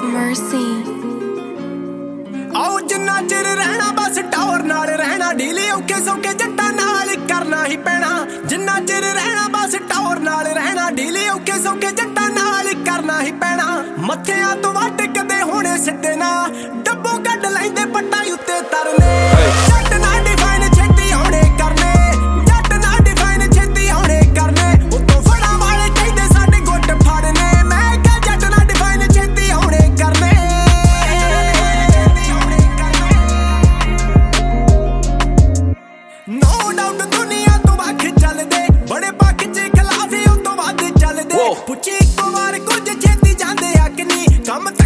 Mercy आओ जिन्ना चिर रहना बस टावर नाल रहना ढीले औखे सौखे जट्टां नाल करना ही पैना जिन्ना चिर रहना बस टावर नाल रहना ढीले औखे सौखे जट्टां नाल करना ही पैना मत्थियां तो वट कदे होने सिद्धे ना डब्बों कढ लैंदे पट्टां उत्ते तरने जट ना डिफाइन छेती होने करने जट ना डिफाइन छेती होने करने उत्तों फड़ा वाले कहदे साडे गुੱਟ फड़ने मैं कह जट ना डिफाइन छेती होने करने नो डाउट दुनिया तो वख चलदे बड़े पक्ष च खिलाफ उस तो वध चलदे पुछी इक्को वार कुछ छेती जांदे हक नहीं कम